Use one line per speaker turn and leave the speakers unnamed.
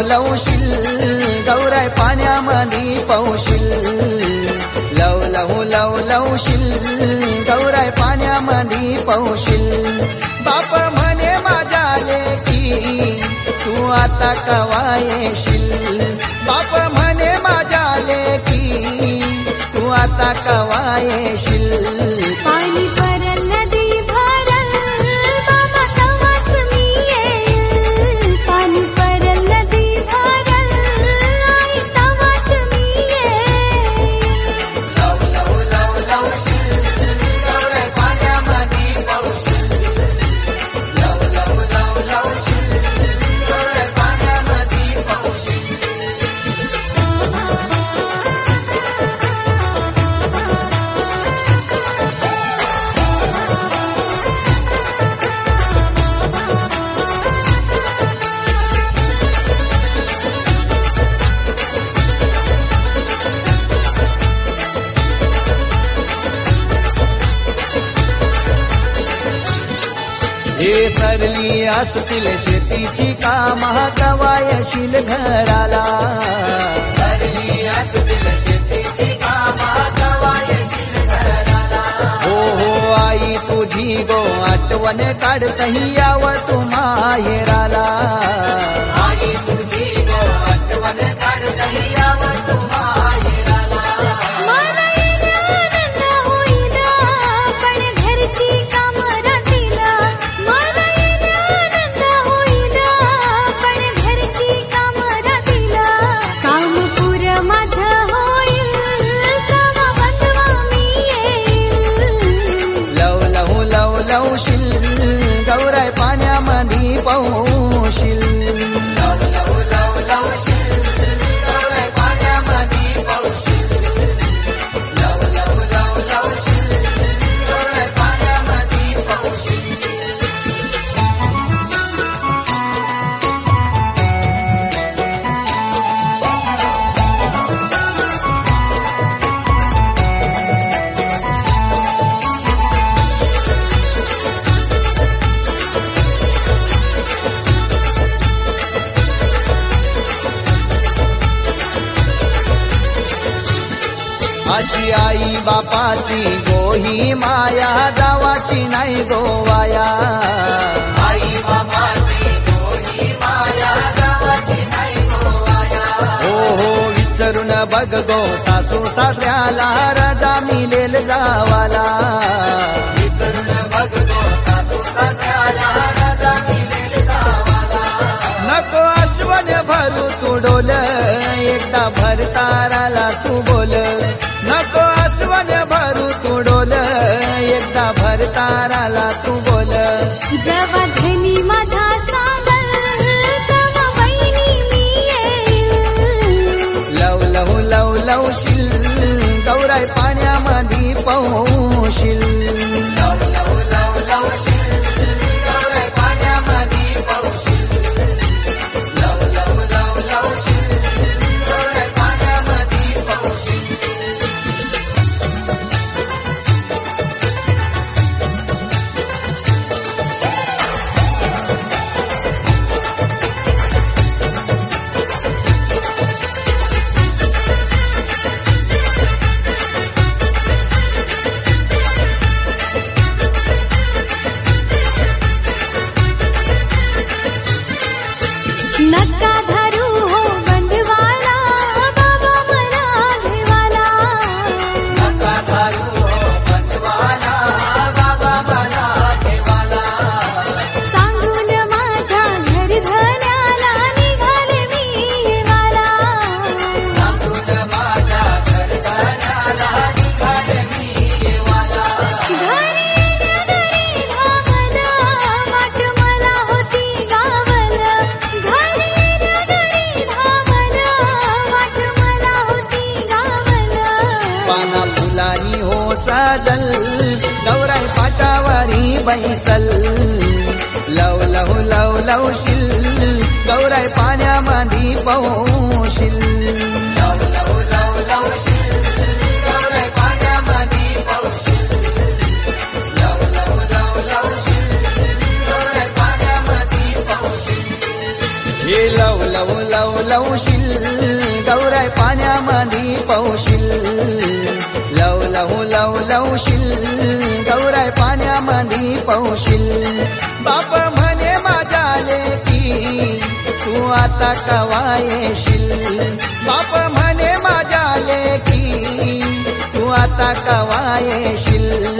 लवशील गौराई पाण्यामध्ये पौशील लव लव लव लवशील गौराई पाण्यामध्ये पौशील बाप म्हणे माझ्या लेकी तू आता कवा येशील बाप म्हणे माझ्या लेकी तू आता कवा येशील
पाणी परल नदी भरल बाबा तवाच मी येईल पाणी परल नदी भरल आई तवाच मी येईल
लव लव लव लवशील गौराई पाण्यामध्ये पौशील लव लव लव लवशील गौराई पाण्यामध्ये पौशील हे सरली असतील शेतीची कामा कवायशील घराला सरली असतील शेतीची कामा कवायशील घराला हो हो आई तुझी गो आठवण काढतही यावं तू माहेराला आई तुझी गो आठवण काढतही यावं तू माहेराला
मला आनंद होईल पण घरची कामं राहतील मला आनंद होईल पण घरची कामं राहतील काम पुरं माझं होईल तवा बंधवा मी येईल
लव लव लव लवशील गौराई पाण्यामध्ये पौशील लव लव लव लवशील गौराई पाण्यामध्ये पौशील लव लव लव लवशील गौराई पाण्यामध्ये पौशील अशी आई बापाची गोही माया जावाची नाही गोवाया आई बापाची गोही माया जावाची नाही गोवाया हो हो विचारून बघ गो सासू सासऱ्याला रजा मिळेल जावाला विचारून बघ गो सासू सासऱ्याला रजा मिळेल जावाला नको अश्वन भरू तू डोल एकदा भरताराला तू बोल नको अस्वन भरू तू डोल एकदा भरताराला तू बोल
जेव्हा धनी माझा सांगल तेव्हा वहिनी मी येईल
लव लव लव लवशील गौराई पाण्यामध्ये पौशील लव लव लव लवशील गौराई पाण्यामध्ये पौशील लव लव लव लवशील गौराई पाण्यामध्ये पौशील
नका धरू हो बंधवाला बाबा मला घेवाला
नका धारू हो बंधवाला बाबा मला ठेवाला
सांगून माझ्या घरधण्याला निघाले मी येवाला
सांगून माझ्या घरदाराला निघाले मी येवाला
घरी धावल वाट मला होती गावल घरी धावल वाट मला होती गावल
पाना फुलानी हो साजल गौराई पाटावारी बैसल लव लव लव लवशील गौराई पाण्यामध्ये पौशील लव लव लव लवशील गौराई पाण्यामध्ये पौशील लव लव लव लवशील गौराई पाण्यामध्ये पौशील हे लव लव लव लवशील गौराई पाण्यामध्ये पौशील लव लव लव लवशील गौराई पाण्यामध्ये पौशील बाप म्हणे माझ्या लेकी तू आता कवा येशील बाप म्हणे माझ्या लेकी तू आता कवा येशील